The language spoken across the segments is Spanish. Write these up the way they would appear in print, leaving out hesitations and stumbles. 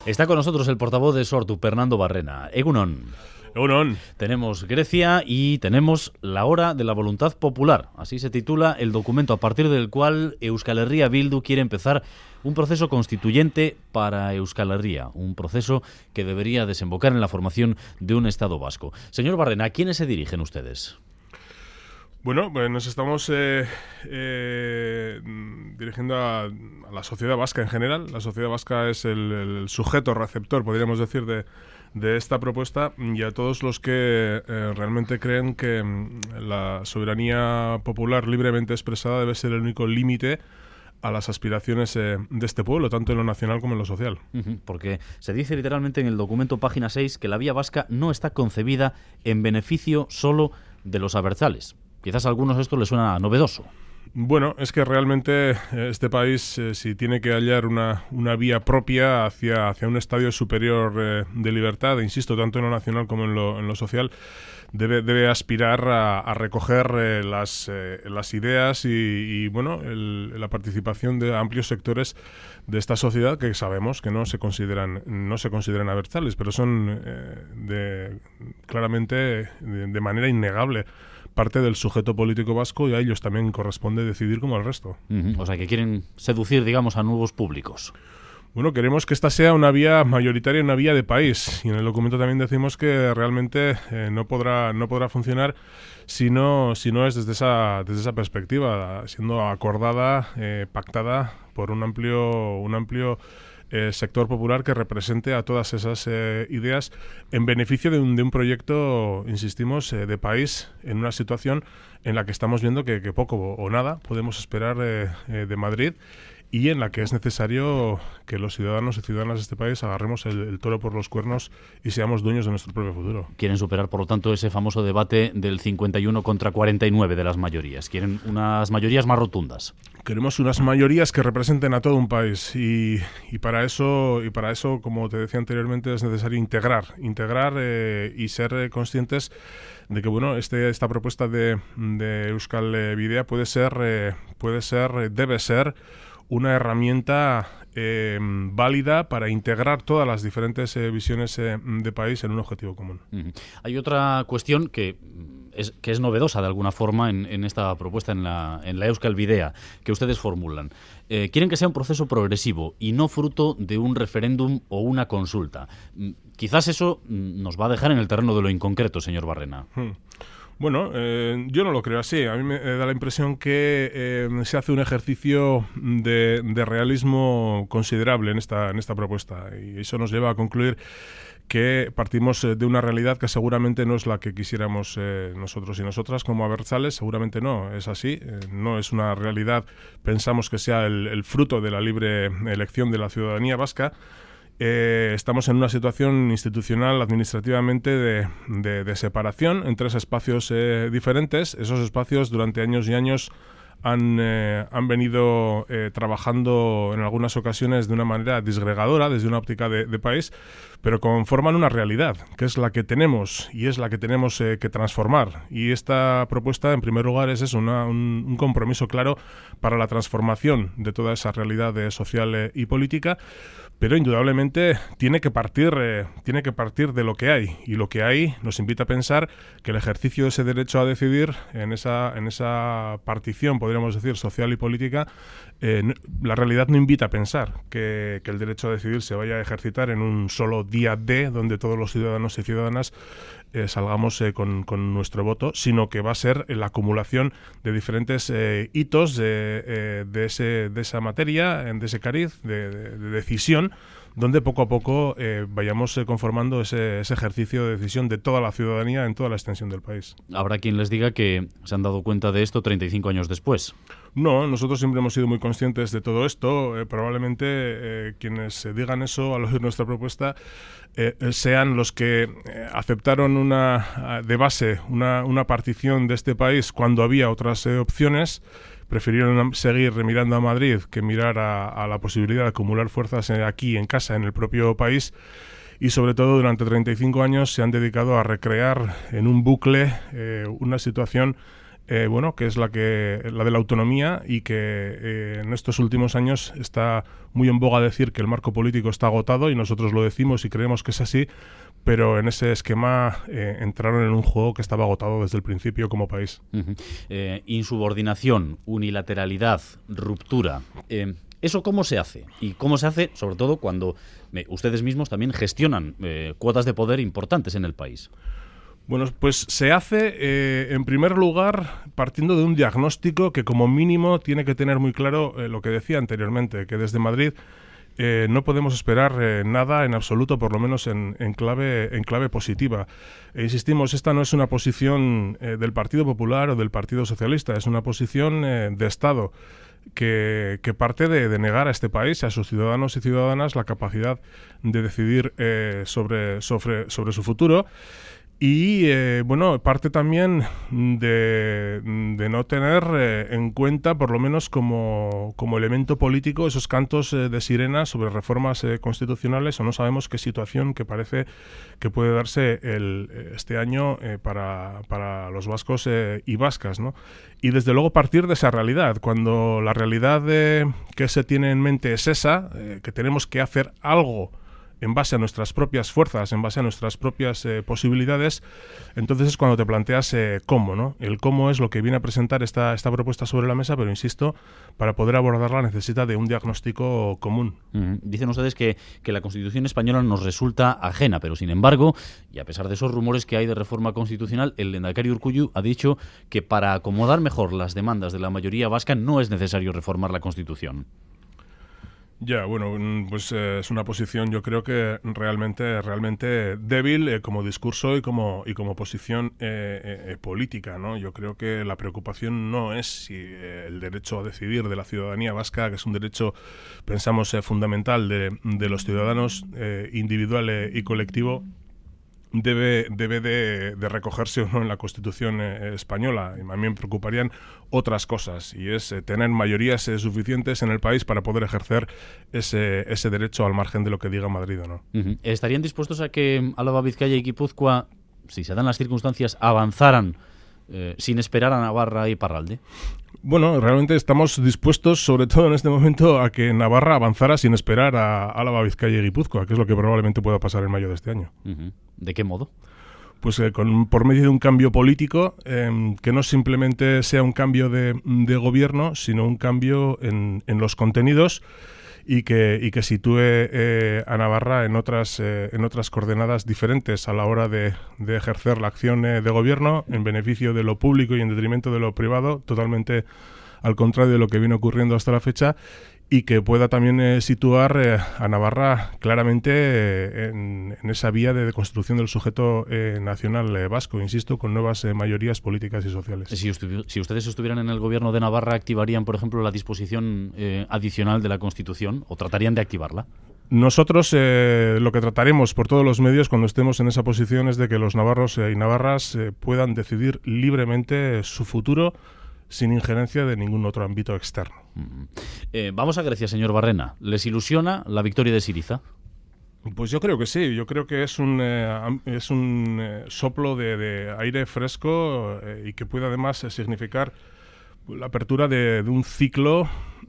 Está con nosotros el portavoz de Sortu, Fernando Barrena. Egunon. Egunon. Tenemos Grecia y tenemos la hora de la voluntad popular. Así se titula el documento a partir del cual Euskal Herria Bildu quiere empezar un proceso constituyente para Euskal Herria, un proceso que debería desembocar en la formación de un Estado vasco. Señor Barrena, ¿a quiénes se dirigen ustedes? Bueno, pues nos estamos dirigiendo a la sociedad vasca en general. La sociedad vasca es el sujeto receptor, podríamos decir, de esta propuesta, y a todos los que realmente creen que la soberanía popular libremente expresada debe ser el único límite a las aspiraciones de este pueblo, tanto en lo nacional como en lo social. Porque se dice literalmente en el documento, página 6, que la vía vasca no está concebida en beneficio solo de los abertzales. Quizás a algunos esto les suena novedoso. Bueno, es que realmente este país, si tiene que hallar una vía propia hacia un estadio superior de libertad, insisto, tanto en lo nacional como en lo social, debe aspirar a recoger las ideas y bueno, la participación de amplios sectores de esta sociedad que sabemos que no se consideran abertzales, pero son claramente de manera innegable parte del sujeto político vasco, y a ellos también corresponde decidir como al resto. O sea, que quieren seducir, digamos, a nuevos públicos. Bueno, queremos que esta sea una vía mayoritaria, una vía de país, y en el documento también decimos que realmente no podrá funcionar si no es desde esa perspectiva, siendo acordada, pactada por un amplio sector popular que represente a todas esas ideas en beneficio de un proyecto, insistimos, de país, en una situación en la que estamos viendo que poco o nada podemos esperar de Madrid, y en la que es necesario que los ciudadanos y ciudadanas de este país agarremos el toro por los cuernos y seamos dueños de nuestro propio futuro. Quieren superar, por lo tanto, ese famoso debate del 51 contra 49 de las mayorías. Quieren unas mayorías más rotundas. Queremos unas mayorías que representen a todo un país, y para eso, como te decía anteriormente, es necesario integrar y ser conscientes de que bueno, esta propuesta de Euskal Bidea debe ser una herramienta válida para integrar todas las diferentes visiones de país en un objetivo común. Hay otra cuestión que es novedosa de alguna forma en esta propuesta, en la Euskal Bidea, que ustedes formulan. Quieren que sea un proceso progresivo y no fruto de un referéndum o una consulta. Quizás eso nos va a dejar en el terreno de lo inconcreto, señor Barrena. Bueno, yo no lo creo así. A mí me da la impresión que se hace un ejercicio de realismo considerable en esta propuesta, y eso nos lleva a concluir que partimos de una realidad que seguramente no es la que quisiéramos nosotros y nosotras como abertzales. Seguramente no es así, no es una realidad, pensamos que sea el fruto de la libre elección de la ciudadanía vasca. Estamos en una situación institucional, administrativamente, de separación en tres espacios diferentes. Esos espacios durante años y años han venido trabajando en algunas ocasiones de una manera disgregadora desde una óptica de país, pero conforman una realidad, que es la que tenemos y es la que tenemos que transformar. Y esta propuesta, en primer lugar, es un compromiso claro para la transformación de toda esa realidad social y política, pero indudablemente tiene que partir de lo que hay, y lo que hay nos invita a pensar que el ejercicio de ese derecho a decidir en esa partición, podríamos decir, social y política, la realidad no invita a pensar que el derecho a decidir se vaya a ejercitar en un solo día donde todos los ciudadanos y ciudadanas salgamos con nuestro voto, sino que va a ser la acumulación de diferentes hitos de esa materia, de ese cariz de decisión, donde poco a poco vayamos conformando ese ejercicio de decisión de toda la ciudadanía en toda la extensión del país. Habrá quien les diga que se han dado cuenta de esto 35 años después. No, nosotros siempre hemos sido muy conscientes de todo esto. Probablemente quienes digan eso al oír nuestra propuesta sean los que aceptaron de base una partición de este país cuando había otras opciones. Prefirieron seguir mirando a Madrid que mirar a la posibilidad de acumular fuerzas aquí en casa, en el propio país, y sobre todo durante 35 años se han dedicado a recrear en un bucle una situación bueno, que es la de la autonomía, y que en estos últimos años está muy en boga decir que el marco político está agotado, y nosotros lo decimos y creemos que es así, pero en ese esquema entraron en un juego que estaba agotado desde el principio como país. Insubordinación, unilateralidad, ruptura. ¿Eso cómo se hace? Y cómo se hace, sobre todo, cuando ustedes mismos también gestionan cuotas de poder importantes en el país. Bueno, pues se hace, en primer lugar, partiendo de un diagnóstico que como mínimo tiene que tener muy claro lo que decía anteriormente, que desde Madrid no podemos esperar nada en absoluto, por lo menos en clave positiva. Insistimos, esta no es una posición del Partido Popular o del Partido Socialista, es una posición de Estado que parte de negar a este país, a sus ciudadanos y ciudadanas, la capacidad de decidir sobre su futuro. Y, bueno, parte también de no tener en cuenta, por lo menos como elemento político, esos cantos de sirena sobre reformas constitucionales, o no sabemos qué situación que parece que puede darse este año para los vascos y vascas, ¿no? Y desde luego partir de esa realidad, cuando la realidad que se tiene en mente es esa, que tenemos que hacer algo en base a nuestras propias fuerzas, en base a nuestras propias posibilidades, entonces es cuando te planteas cómo, ¿no? El cómo es lo que viene a presentar esta propuesta sobre la mesa, pero insisto, para poder abordarla necesita de un diagnóstico común. Dicen ustedes que la Constitución española nos resulta ajena, pero sin embargo, y a pesar de esos rumores que hay de reforma constitucional, el lehendakari Urkullu ha dicho que para acomodar mejor las demandas de la mayoría vasca no es necesario reformar la Constitución. Ya, bueno, pues es una posición, yo creo que realmente débil como discurso y como posición política, ¿no? Yo creo que la preocupación no es si el derecho a decidir de la ciudadanía vasca, que es un derecho, pensamos, fundamental de los ciudadanos, individual y colectivo, debe de recogerse o no en la Constitución española. Y a mí me preocuparían otras cosas, y es tener mayorías suficientes en el país para poder ejercer ese derecho al margen de lo que diga Madrid o no. ¿Estarían dispuestos a que Álava, Vizcaya y Guipúzcoa, si se dan las circunstancias, avanzaran sin esperar a Navarra y Iparralde? Bueno, realmente estamos dispuestos, sobre todo en este momento, a que Navarra avanzara sin esperar a Álava, Vizcaya y Guipúzcoa, que es lo que probablemente pueda pasar en mayo de este año. ¿De qué modo? Pues por medio de un cambio político, que no simplemente sea un cambio de gobierno, sino un cambio en los contenidos, y que sitúe a Navarra en otras coordenadas diferentes a la hora de ejercer la acción de gobierno en beneficio de lo público y en detrimento de lo privado, totalmente al contrario de lo que viene ocurriendo hasta la fecha, y que pueda también situar a Navarra claramente en esa vía de construcción del sujeto nacional vasco, insisto, con nuevas mayorías políticas y sociales. Si ustedes estuvieran en el gobierno de Navarra, ¿activarían, por ejemplo, la disposición adicional de la Constitución o tratarían de activarla? Nosotros lo que trataremos por todos los medios cuando estemos en esa posición es de que los navarros y navarras puedan decidir libremente su futuro sin injerencia de ningún otro ámbito externo. Vamos a Grecia, señor Barrena. ¿Les ilusiona la victoria de Syriza? Pues yo creo que sí. Yo creo que es un soplo de aire fresco y que puede además significar la apertura de un ciclo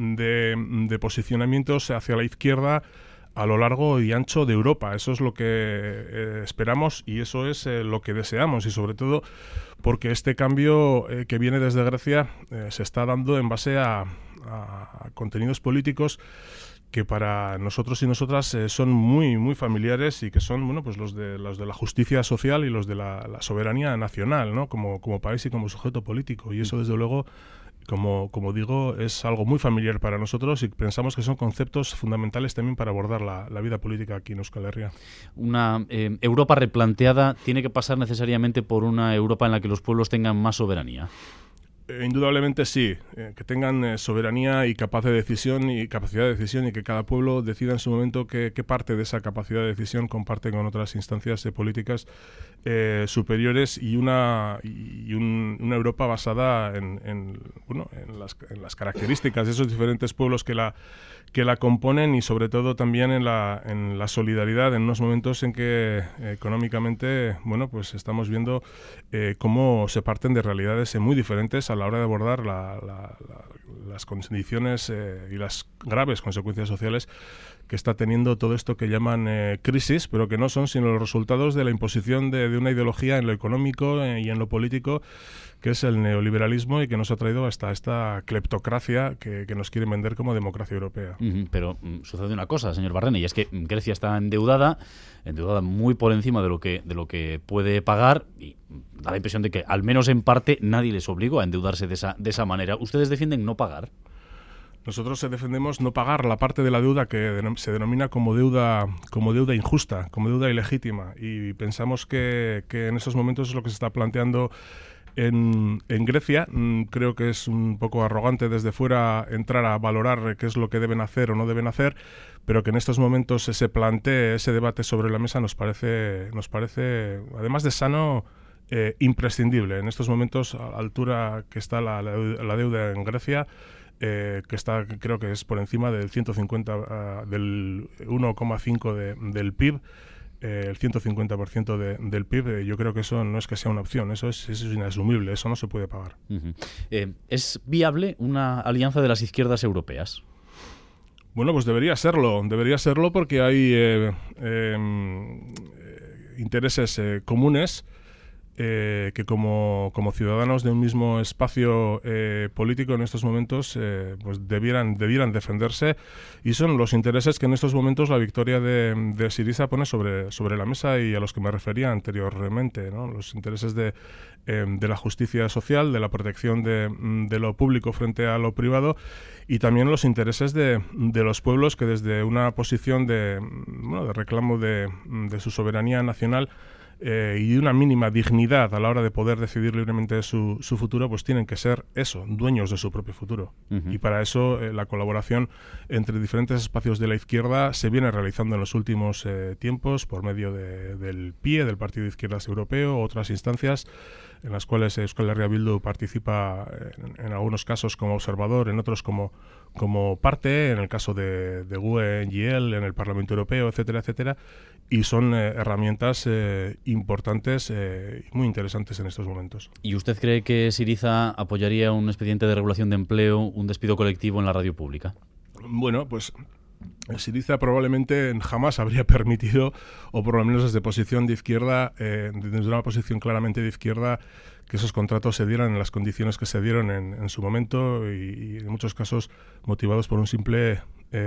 de posicionamientos hacia la izquierda a lo largo y ancho de Europa. Eso es lo que esperamos y eso es lo que deseamos, y sobre todo porque este cambio que viene desde Grecia se está dando en base a contenidos políticos que para nosotros y nosotras son muy muy familiares, y que son, bueno, pues los de la justicia social y los de la soberanía nacional, ¿no? Como país y como sujeto político, y eso desde luego, como digo, es algo muy familiar para nosotros, y pensamos que son conceptos fundamentales también para abordar la vida política aquí en Euskal Herria. Una Europa replanteada tiene que pasar necesariamente por una Europa en la que los pueblos tengan más soberanía. Indudablemente sí, que tengan soberanía y capacidad de decisión y que cada pueblo decida en su momento qué parte de esa capacidad de decisión comparte con otras instancias políticas superiores y una Europa basada en las características de esos diferentes pueblos que la componen y sobre todo también en la solidaridad en unos momentos en que económicamente pues estamos viendo cómo se parten de realidades muy diferentes a la hora de abordar las condiciones y las graves consecuencias sociales que está teniendo todo esto que llaman crisis, pero que no son sino los resultados de la imposición de una ideología en lo económico y en lo político, que es el neoliberalismo y que nos ha traído hasta esta cleptocracia que nos quieren vender como democracia europea. Pero sucede una cosa, señor Barrena, y es que Grecia está endeudada muy por encima de lo que puede pagar, y da la impresión de que, al menos en parte, nadie les obligó a endeudarse de esa manera. ¿Ustedes defienden no pagar? Nosotros defendemos no pagar la parte de la deuda que se denomina como deuda injusta, como deuda ilegítima, y pensamos que en estos momentos es lo que se está planteando en Grecia. Creo que es un poco arrogante desde fuera entrar a valorar qué es lo que deben hacer o no deben hacer, pero que en estos momentos se plantee ese debate sobre la mesa nos parece, además de sano, imprescindible. En estos momentos, a la altura que está la deuda en Grecia, que está, creo que es por encima del 150, del 1,5 del PIB, el 150% del PIB, yo creo que eso no es que sea una opción, eso es inasumible, eso no se puede pagar. ¿Es viable una alianza de las izquierdas europeas? Bueno, pues debería serlo porque hay intereses comunes que como ciudadanos de un mismo espacio político en estos momentos pues debieran defenderse, y son los intereses que en estos momentos la victoria de Syriza pone sobre la mesa y a los que me refería anteriormente, ¿no? Los intereses de la justicia social, de la protección de lo público frente a lo privado, y también los intereses de los pueblos que desde una posición de reclamo de su soberanía nacional y de una mínima dignidad a la hora de poder decidir libremente su futuro, pues tienen que ser dueños de su propio futuro. Y para eso la colaboración entre diferentes espacios de la izquierda se viene realizando en los últimos tiempos por medio del PIE, del Partido de Izquierdas Europeo, otras instancias en las cuales Euskal Herria Bildu participa en algunos casos como observador, en otros como parte, en el caso de GUE NGL en el Parlamento Europeo, etcétera, etcétera, y son herramientas importantes y muy interesantes en estos momentos. ¿Y usted cree que Syriza apoyaría un expediente de regulación de empleo, un despido colectivo en la radio pública? Bueno, pues Syriza probablemente jamás habría permitido, o por lo menos desde posición de izquierda, desde una posición claramente de izquierda, que esos contratos se dieran en las condiciones que se dieron en su momento y en muchos casos motivados por un simple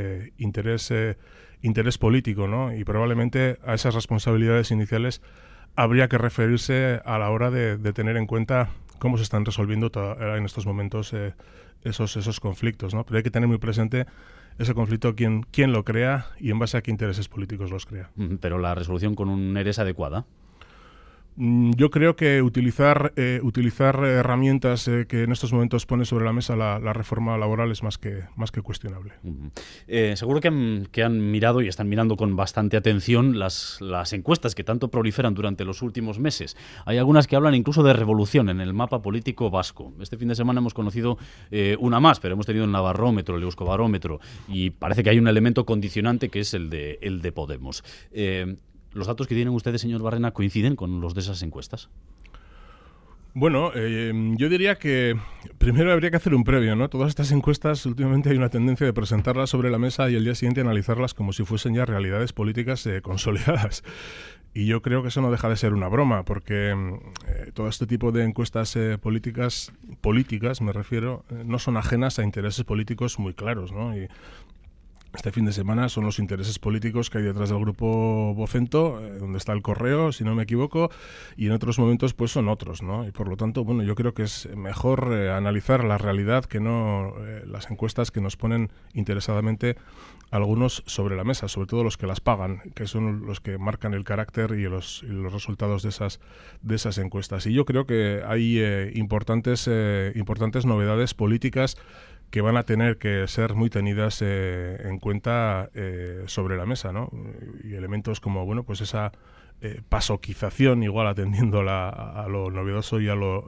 interés político, ¿no? Y probablemente a esas responsabilidades iniciales habría que referirse a la hora de tener en cuenta cómo se están resolviendo en estos momentos esos conflictos, ¿no? Pero hay que tener muy presente ese conflicto, quién lo crea y en base a qué intereses políticos los crea. Pero la resolución con un ERE es adecuada. Yo creo que utilizar herramientas que en estos momentos pone sobre la mesa la reforma laboral es más que cuestionable. Seguro que han mirado y están mirando con bastante atención las encuestas que tanto proliferan durante los últimos meses. Hay algunas que hablan incluso de revolución en el mapa político vasco. Este fin de semana hemos conocido una más, pero hemos tenido el Navarrómetro, el Euskobarómetro, y parece que hay un elemento condicionante que es el de Podemos. ¿Los datos que tienen ustedes, señor Barrena, coinciden con los de esas encuestas? Bueno, yo diría que primero habría que hacer un previo, ¿no? Todas estas encuestas, últimamente hay una tendencia de presentarlas sobre la mesa y el día siguiente analizarlas como si fuesen ya realidades políticas consolidadas. Y yo creo que eso no deja de ser una broma, porque todo este tipo de encuestas políticas me refiero, no son ajenas a intereses políticos muy claros, ¿no? Y este fin de semana son los intereses políticos que hay detrás del grupo Vocento, donde está el Correo, si no me equivoco, y en otros momentos pues son otros, ¿no? Y por lo tanto, bueno, yo creo que es mejor analizar la realidad que no las encuestas que nos ponen interesadamente algunos sobre la mesa, sobre todo los que las pagan, que son los que marcan el carácter y los resultados de esas encuestas. Y yo creo que hay importantes novedades políticas que van a tener que ser muy tenidas en cuenta sobre la mesa, ¿no? Y elementos como, bueno, pues esa pasoquización, igual atendiendo a lo novedoso y a lo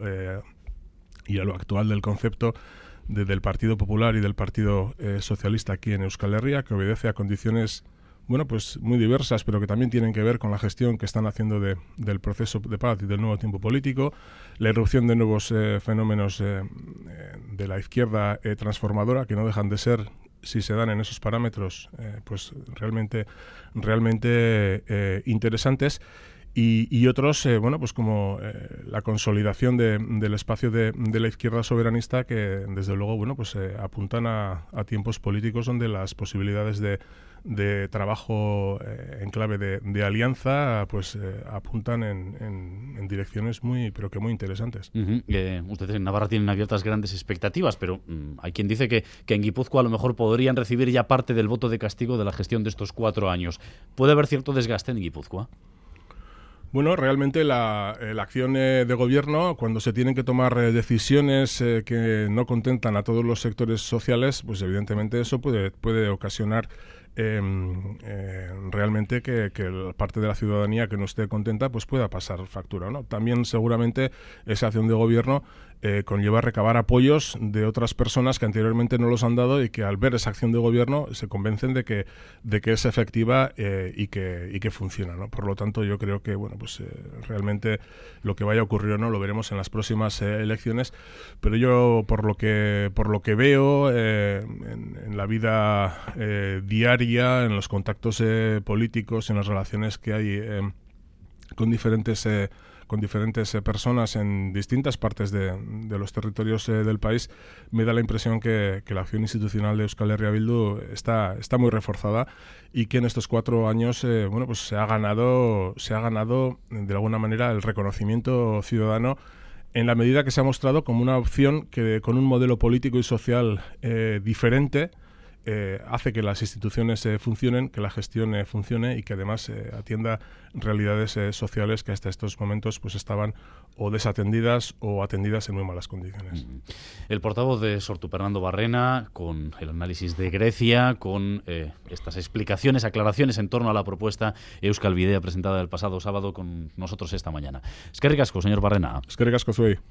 actual del concepto del Partido Popular y del Partido Socialista aquí en Euskal Herria, que obedece a condiciones, bueno, pues muy diversas, pero que también tienen que ver con la gestión que están haciendo del proceso de paz y del nuevo tiempo político, la irrupción de nuevos fenómenos de la izquierda transformadora, que no dejan de ser, si se dan en esos parámetros, pues realmente interesantes. Y otros, bueno, pues como la consolidación del espacio de la izquierda soberanista, que desde luego, bueno, pues apuntan a tiempos políticos donde las posibilidades de trabajo en clave de alianza, pues apuntan en direcciones pero que muy interesantes. Ustedes en Navarra tienen abiertas grandes expectativas, pero hay quien dice que en Guipúzcoa a lo mejor podrían recibir ya parte del voto de castigo de la gestión de estos 4 años. ¿Puede haber cierto desgaste en Guipúzcoa? Bueno, realmente la acción de gobierno, cuando se tienen que tomar decisiones que no contentan a todos los sectores sociales, pues evidentemente eso puede ocasionar realmente que la parte de la ciudadanía que no esté contenta pues pueda pasar factura, ¿no? También seguramente esa acción de gobierno conlleva recabar apoyos de otras personas que anteriormente no los han dado y que al ver esa acción de gobierno se convencen de que es efectiva y que funciona, ¿no? Por lo tanto, yo creo que bueno, pues realmente lo que vaya a ocurrir o no lo veremos en las próximas elecciones, pero yo por lo que veo en la vida diaria, en los contactos políticos, en las relaciones que hay con diferentes personas en distintas partes de los territorios del país, me da la impresión que la acción institucional de Euskal Herria Bildu está muy reforzada y que en estos 4 años bueno, pues se ha ganado de alguna manera el reconocimiento ciudadano, en la medida que se ha mostrado como una opción que con un modelo político y social diferente hace que las instituciones funcionen, que la gestión funcione y que además atienda realidades sociales que hasta estos momentos pues estaban o desatendidas o atendidas en muy malas condiciones. El portavoz de Sortu, Fernando Barrena, con el análisis de Grecia, con estas explicaciones, aclaraciones en torno a la propuesta Euskal Bidea presentada el pasado sábado con nosotros esta mañana. Eskerrik asko, señor Barrena. Eskerrik asko zuei.